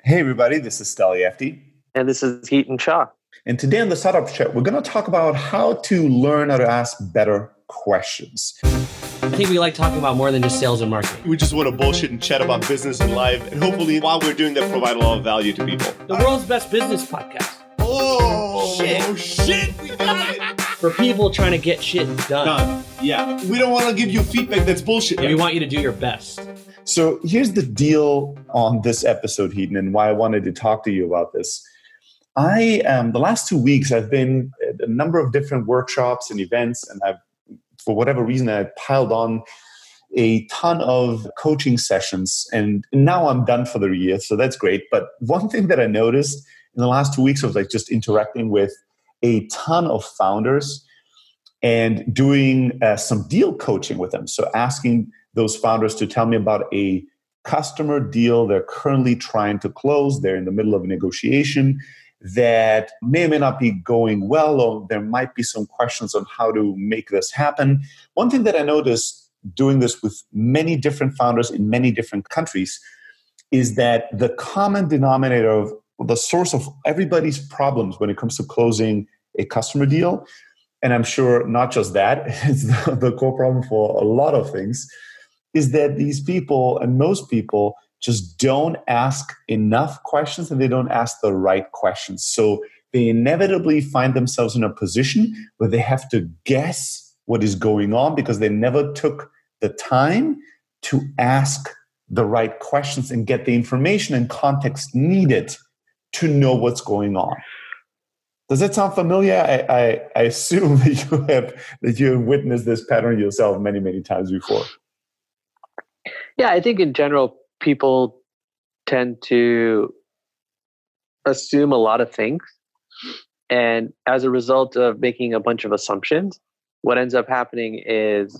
Hey everybody, this is Steli Efti. And this is Heaton Shah. And today on the Startup Chat, we're going to talk about how to learn how to ask better questions. I think we like talking about more than just sales and marketing. We just want to bullshit and chat about business and life. And hopefully, while we're doing that, provide a lot of value to people. The world's best business podcast. Oh, shit. We got it. For people trying to get shit done. Yeah. We don't want to give you feedback that's bullshit. We want you to do your best. So here's the deal on this episode, Heaton, and why I wanted to talk to you about this. The last 2 weeks, I've been at a number of different workshops and events, and for whatever reason, I piled on a ton of coaching sessions, and now I'm done for the year, so that's great. But one thing that I noticed in the last 2 weeks was like just interacting with a ton of founders and doing some deal coaching with them. So asking those founders to tell me about a customer deal they're currently trying to close. They're in the middle of a negotiation that may or may not be going well, or there might be some questions on how to make this happen. One thing that I noticed doing this with many different founders in many different countries is that the common denominator of the source of everybody's problems when it comes to closing a customer deal, and I'm sure not just that, it's the core problem for a lot of things, is that these people and most people just don't ask enough questions and they don't ask the right questions. So they inevitably find themselves in a position where they have to guess what is going on because they never took the time to ask the right questions and get the information and context needed to know what's going on. Does that sound familiar? I assume that you have witnessed this pattern yourself many, many times before. Yeah, I think in general, people tend to assume a lot of things. And as a result of making a bunch of assumptions, what ends up happening is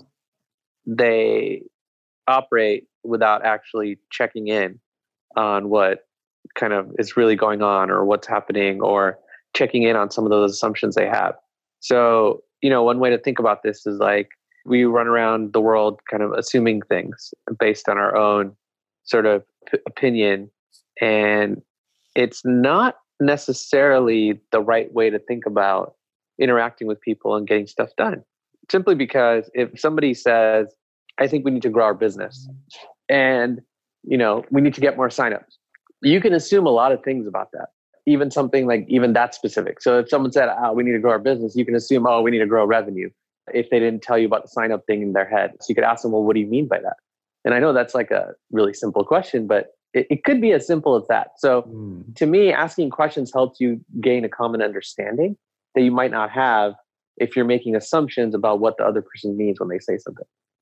they operate without actually checking in on what kind of is really going on or what's happening, or checking in on some of those assumptions they have. So, one way to think about this is like we run around the world kind of assuming things based on our own sort of opinion. And it's not necessarily the right way to think about interacting with people and getting stuff done. Simply because if somebody says, I think we need to grow our business and, we need to get more signups, you can assume a lot of things about that. Even something like even that specific. So if someone said, we need to grow our business, you can assume, we need to grow revenue if they didn't tell you about the sign up thing in their head. So you could ask them, well, what do you mean by that? And I know that's like a really simple question, but it could be as simple as that. So to me, asking questions helps you gain a common understanding that you might not have if you're making assumptions about what the other person means when they say something.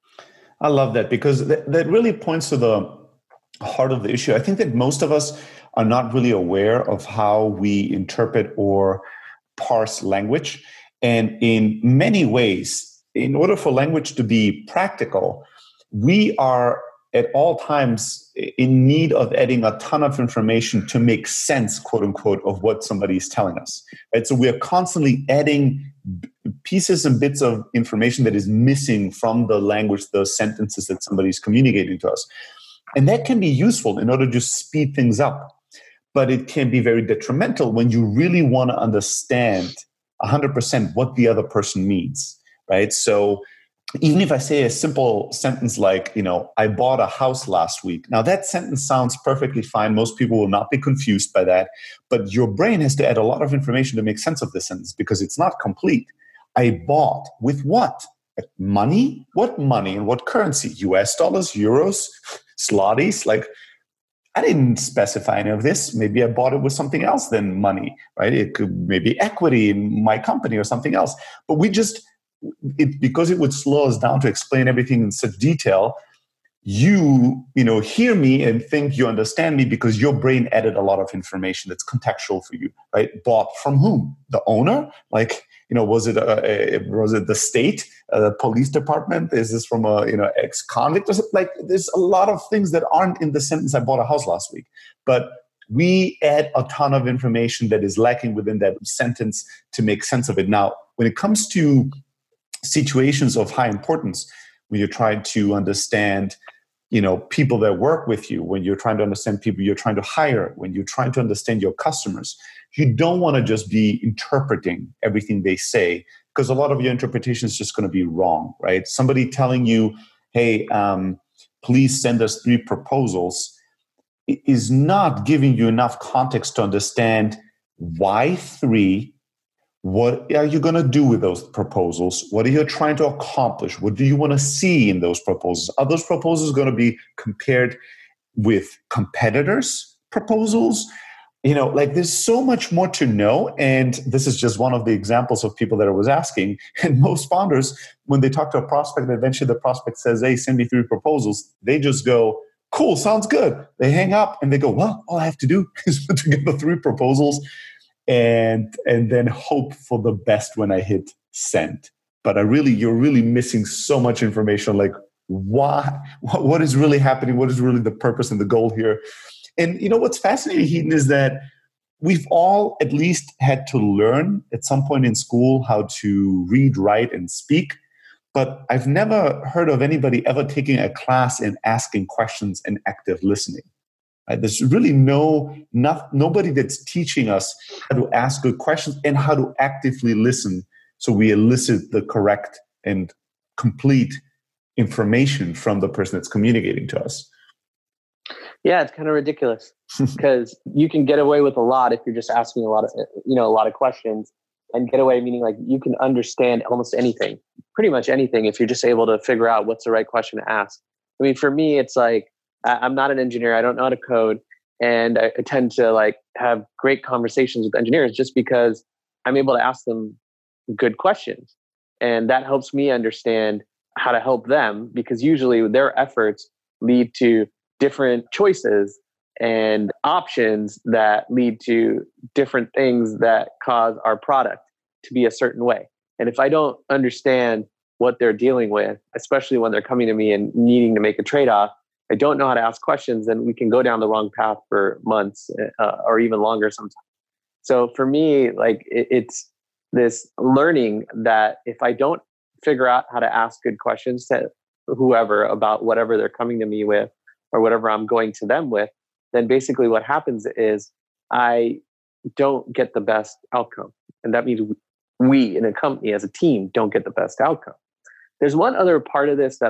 I love that because that really points to the heart of the issue. I think that most of us are not really aware of how we interpret or parse language. And in many ways, in order for language to be practical, we are at all times in need of adding a ton of information to make sense, quote unquote, of what somebody is telling us. Right? So we are constantly adding pieces and bits of information that is missing from the language, the sentences that somebody is communicating to us. And that can be useful in order to speed things up. But it can be very detrimental when you really want to understand 100% what the other person means, right? So even if I say a simple sentence like, I bought a house last week. Now that sentence sounds perfectly fine. Most people will not be confused by that. But your brain has to add a lot of information to make sense of this sentence because it's not complete. I bought with what? Money? What money and what currency? US dollars, euros, zlotys? Like, I didn't specify any of this. Maybe I bought it with something else than money, right? It could maybe equity in my company or something else. But because it would slow us down to explain everything in such detail, you hear me and think you understand me because your brain added a lot of information that's contextual for you, right? Bought from whom? The owner? Like, was it the state, the police department? Is this from a ex-convict? Like, there's a lot of things that aren't in the sentence. I bought a house last week, but we add a ton of information that is lacking within that sentence to make sense of it. Now, when it comes to situations of high importance, when you're trying to understand people that work with you, when you're trying to understand people you're trying to hire, when you're trying to understand your customers, you don't want to just be interpreting everything they say, because a lot of your interpretation is just going to be wrong, right? Somebody telling you, hey, please send us 3 proposals is not giving you enough context to understand why 3. What are you going to do with those proposals? What are you trying to accomplish? What do you want to see in those proposals? Are those proposals going to be compared with competitors' proposals? There's so much more to know. And this is just one of the examples of people that I was asking. And most founders, when they talk to a prospect, eventually the prospect says, hey, send me 3 proposals. They just go, cool, sounds good. They hang up and they go, well, all I have to do is put together 3 proposals and then hope for the best when I hit send. But you're really missing so much information, like what is really happening? What is really the purpose and the goal here? And what's fascinating, Heaton, is that we've all at least had to learn at some point in school how to read, write, and speak. But I've never heard of anybody ever taking a class in asking questions and active listening. Right? There's really nobody that's teaching us how to ask good questions and how to actively listen, so we elicit the correct and complete information from the person that's communicating to us. Yeah, it's kind of ridiculous because you can get away with a lot if you're just asking a lot of questions, and get away meaning like you can understand almost anything, pretty much anything, if you're just able to figure out what's the right question to ask. I mean, for me, it's like, I'm not an engineer. I don't know how to code. And I tend to have great conversations with engineers just because I'm able to ask them good questions. And that helps me understand how to help them, because usually their efforts lead to different choices and options that lead to different things that cause our product to be a certain way. And if I don't understand what they're dealing with, especially when they're coming to me and needing to make a trade-off, I don't know how to ask questions, then we can go down the wrong path for months or even longer sometimes. So for me, it's this learning that if I don't figure out how to ask good questions to whoever about whatever they're coming to me with or whatever I'm going to them with, then basically what happens is I don't get the best outcome. And that means we in a company as a team don't get the best outcome. There's one other part of this that